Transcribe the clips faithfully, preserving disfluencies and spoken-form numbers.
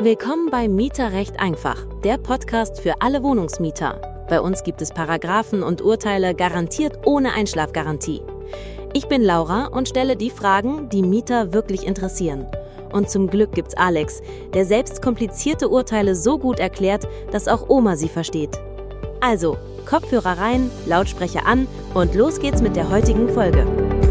Willkommen bei Mieterrecht einfach, der Podcast für alle Wohnungsmieter. Bei uns gibt es Paragraphen und Urteile garantiert ohne Einschlafgarantie. Ich bin Laura und stelle die Fragen, die Mieter wirklich interessieren. Und zum Glück gibt's Alex, der selbst komplizierte Urteile so gut erklärt, dass auch Oma sie versteht. Also, Kopfhörer rein, Lautsprecher an und los geht's mit der heutigen Folge.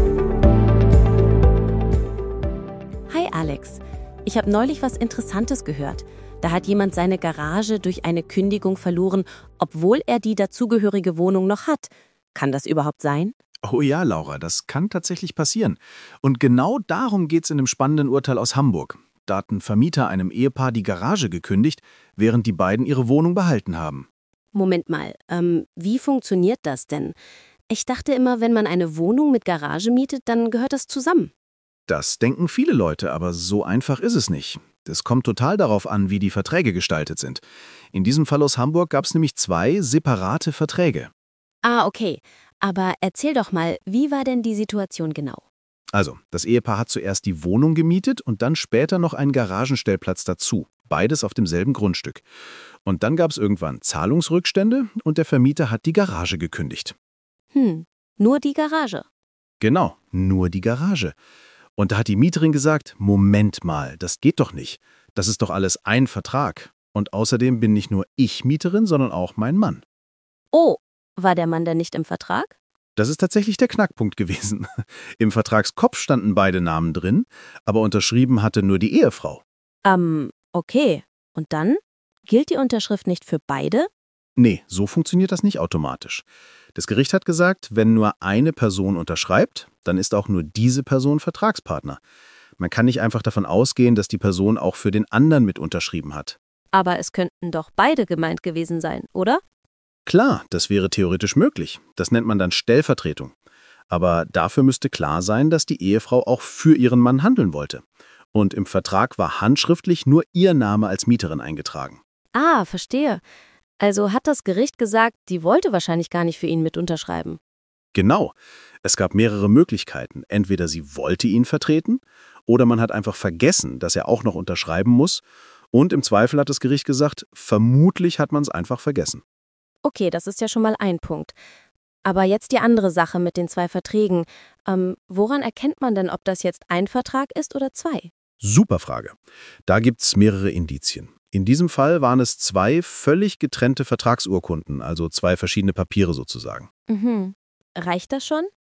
Hi Alex, ich habe neulich was Interessantes gehört. Da hat jemand seine Garage durch eine Kündigung verloren, obwohl er die dazugehörige Wohnung noch hat. Kann das überhaupt sein? Oh ja, Laura, das kann tatsächlich passieren. Und genau darum geht's in dem spannenden Urteil aus Hamburg. Da hat ein Vermieter einem Ehepaar die Garage gekündigt, während die beiden ihre Wohnung behalten haben. Moment mal, ähm, wie funktioniert das denn? Ich dachte immer, wenn man eine Wohnung mit Garage mietet, dann gehört das zusammen. Das denken viele Leute, aber so einfach ist es nicht. Es kommt total darauf an, wie die Verträge gestaltet sind. In diesem Fall aus Hamburg gab es nämlich zwei separate Verträge. Ah, okay. Aber erzähl doch mal, wie war denn die Situation genau? Also, das Ehepaar hat zuerst die Wohnung gemietet und dann später noch einen Garagenstellplatz dazu. Beides auf demselben Grundstück. Und dann gab es irgendwann Zahlungsrückstände und der Vermieter hat die Garage gekündigt. Hm, nur die Garage? Genau, nur die Garage. Und da hat die Mieterin gesagt, Moment mal, das geht doch nicht. Das ist doch alles ein Vertrag. Und außerdem bin nicht nur ich Mieterin, sondern auch mein Mann. Oh, war der Mann denn nicht im Vertrag? Das ist tatsächlich der Knackpunkt gewesen. Im Vertragskopf standen beide Namen drin, aber unterschrieben hatte nur die Ehefrau. Ähm, okay. Und dann? Gilt die Unterschrift nicht für beide? Nee, so funktioniert das nicht automatisch. Das Gericht hat gesagt, wenn nur eine Person unterschreibt, dann ist auch nur diese Person Vertragspartner. Man kann nicht einfach davon ausgehen, dass die Person auch für den anderen mit unterschrieben hat. Aber es könnten doch beide gemeint gewesen sein, oder? Klar, das wäre theoretisch möglich. Das nennt man dann Stellvertretung. Aber dafür müsste klar sein, dass die Ehefrau auch für ihren Mann handeln wollte. Und im Vertrag war handschriftlich nur ihr Name als Mieterin eingetragen. Ah, verstehe. Also hat das Gericht gesagt, die wollte wahrscheinlich gar nicht für ihn mit unterschreiben. Genau. Es gab mehrere Möglichkeiten. Entweder sie wollte ihn vertreten oder man hat einfach vergessen, dass er auch noch unterschreiben muss. Und im Zweifel hat das Gericht gesagt, vermutlich hat man es einfach vergessen. Okay, das ist ja schon mal ein Punkt. Aber jetzt die andere Sache mit den zwei Verträgen. Ähm, woran erkennt man denn, ob das jetzt ein Vertrag ist oder zwei? Super Frage. Da gibt's mehrere Indizien. In diesem Fall waren es zwei völlig getrennte Vertragsurkunden, also zwei verschiedene Papiere sozusagen. Mhm. Reicht das schon?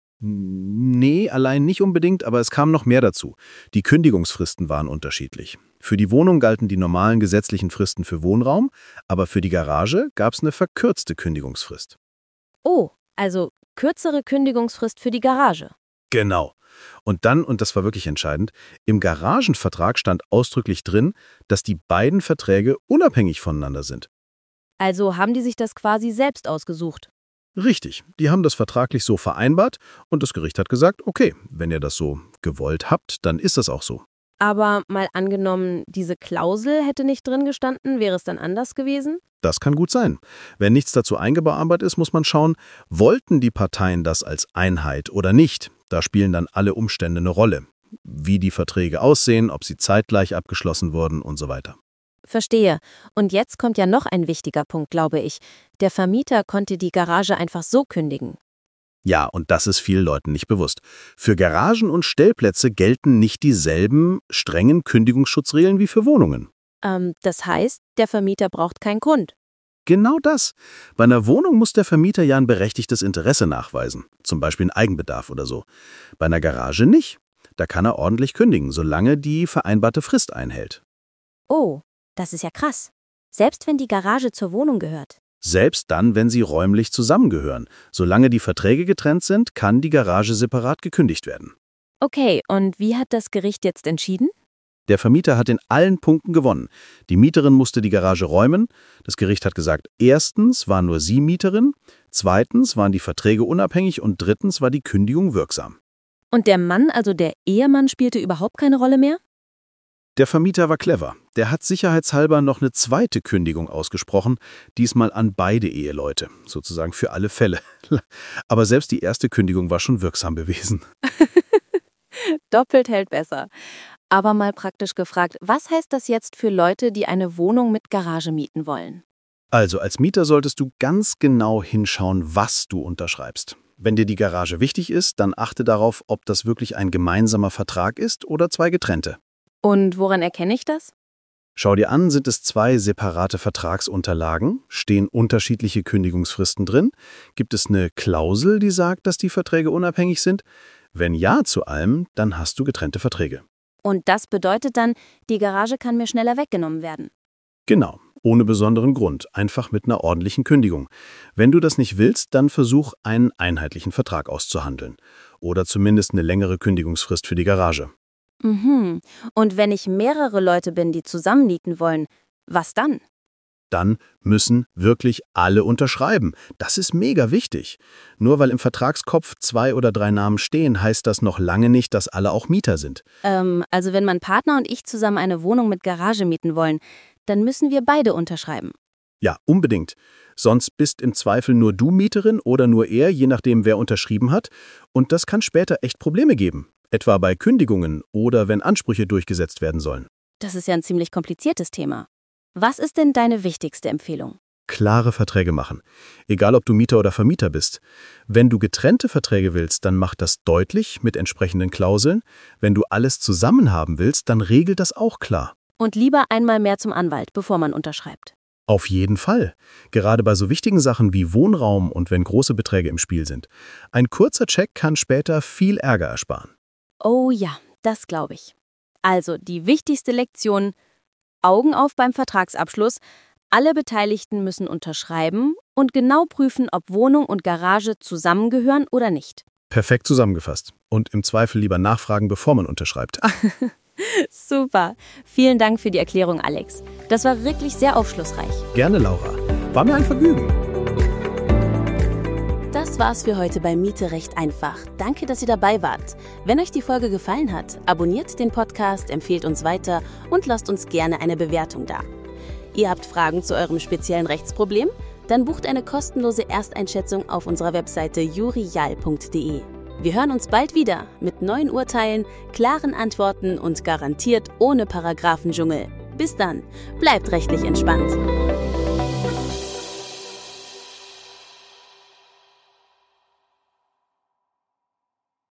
Nee, allein nicht unbedingt, aber es kam noch mehr dazu. Die Kündigungsfristen waren unterschiedlich. Für die Wohnung galten die normalen gesetzlichen Fristen für Wohnraum, aber für die Garage gab es eine verkürzte Kündigungsfrist. Oh, also kürzere Kündigungsfrist für die Garage. Genau. Und dann, und das war wirklich entscheidend, im Garagenvertrag stand ausdrücklich drin, dass die beiden Verträge unabhängig voneinander sind. Also haben die sich das quasi selbst ausgesucht? Richtig, die haben das vertraglich so vereinbart und das Gericht hat gesagt, okay, wenn ihr das so gewollt habt, dann ist das auch so. Aber mal angenommen, diese Klausel hätte nicht drin gestanden, wäre es dann anders gewesen? Das kann gut sein. Wenn nichts dazu eingearbeitet ist, muss man schauen, wollten die Parteien das als Einheit oder nicht? Da spielen dann alle Umstände eine Rolle. Wie die Verträge aussehen, ob sie zeitgleich abgeschlossen wurden und so weiter. Verstehe. Und jetzt kommt ja noch ein wichtiger Punkt, glaube ich. Der Vermieter konnte die Garage einfach so kündigen. Ja, und das ist vielen Leuten nicht bewusst. Für Garagen und Stellplätze gelten nicht dieselben strengen Kündigungsschutzregeln wie für Wohnungen. Ähm, das heißt, der Vermieter braucht keinen Grund. Genau das. Bei einer Wohnung muss der Vermieter ja ein berechtigtes Interesse nachweisen, zum Beispiel einen Eigenbedarf oder so. Bei einer Garage nicht. Da kann er ordentlich kündigen, solange die vereinbarte Frist einhält. Oh, das ist ja krass. Selbst wenn die Garage zur Wohnung gehört. Selbst dann, wenn sie räumlich zusammengehören. Solange die Verträge getrennt sind, kann die Garage separat gekündigt werden. Okay, und wie hat das Gericht jetzt entschieden? Der Vermieter hat in allen Punkten gewonnen. Die Mieterin musste die Garage räumen. Das Gericht hat gesagt, erstens war nur sie Mieterin, zweitens waren die Verträge unabhängig und drittens war die Kündigung wirksam. Und der Mann, also der Ehemann, spielte überhaupt keine Rolle mehr? Der Vermieter war clever. Der hat sicherheitshalber noch eine zweite Kündigung ausgesprochen, diesmal an beide Eheleute, sozusagen für alle Fälle. Aber selbst die erste Kündigung war schon wirksam gewesen. Doppelt hält besser. Aber mal praktisch gefragt, was heißt das jetzt für Leute, die eine Wohnung mit Garage mieten wollen? Also als Mieter solltest du ganz genau hinschauen, was du unterschreibst. Wenn dir die Garage wichtig ist, dann achte darauf, ob das wirklich ein gemeinsamer Vertrag ist oder zwei getrennte. Und woran erkenne ich das? Schau dir an, sind es zwei separate Vertragsunterlagen? Stehen unterschiedliche Kündigungsfristen drin? Gibt es eine Klausel, die sagt, dass die Verträge unabhängig sind? Wenn ja zu allem, dann hast du getrennte Verträge. Und das bedeutet dann, die Garage kann mir schneller weggenommen werden. Genau, ohne besonderen Grund, einfach mit einer ordentlichen Kündigung. Wenn du das nicht willst, dann versuch, einen einheitlichen Vertrag auszuhandeln. Oder zumindest eine längere Kündigungsfrist für die Garage. Mhm. Und wenn ich mehrere Leute bin, die zusammen mieten wollen, was dann? Dann müssen wirklich alle unterschreiben. Das ist mega wichtig. Nur weil im Vertragskopf zwei oder drei Namen stehen, heißt das noch lange nicht, dass alle auch Mieter sind. Ähm, also wenn mein Partner und ich zusammen eine Wohnung mit Garage mieten wollen, dann müssen wir beide unterschreiben. Ja, unbedingt. Sonst bist im Zweifel nur du Mieterin oder nur er, je nachdem, wer unterschrieben hat. Und das kann später echt Probleme geben. Etwa bei Kündigungen oder wenn Ansprüche durchgesetzt werden sollen. Das ist ja ein ziemlich kompliziertes Thema. Was ist denn deine wichtigste Empfehlung? Klare Verträge machen. Egal, ob du Mieter oder Vermieter bist. Wenn du getrennte Verträge willst, dann mach das deutlich mit entsprechenden Klauseln. Wenn du alles zusammen haben willst, dann regel das auch klar. Und lieber einmal mehr zum Anwalt, bevor man unterschreibt. Auf jeden Fall. Gerade bei so wichtigen Sachen wie Wohnraum und wenn große Beträge im Spiel sind. Ein kurzer Check kann später viel Ärger ersparen. Oh ja, das glaube ich. Also die wichtigste Lektion: Augen auf beim Vertragsabschluss. Alle Beteiligten müssen unterschreiben und genau prüfen, ob Wohnung und Garage zusammengehören oder nicht. Perfekt zusammengefasst. Und im Zweifel lieber nachfragen, bevor man unterschreibt. Super. Vielen Dank für die Erklärung, Alex. Das war wirklich sehr aufschlussreich. Gerne, Laura. War mir ein Vergnügen. Das war's für heute bei Miete recht einfach. Danke, dass ihr dabei wart. Wenn euch die Folge gefallen hat, abonniert den Podcast, empfehlt uns weiter und lasst uns gerne eine Bewertung da. Ihr habt Fragen zu eurem speziellen Rechtsproblem? Dann bucht eine kostenlose Ersteinschätzung auf unserer Webseite jurial punkt de. Wir hören uns bald wieder mit neuen Urteilen, klaren Antworten und garantiert ohne Paragraphendschungel. Bis dann, bleibt rechtlich entspannt.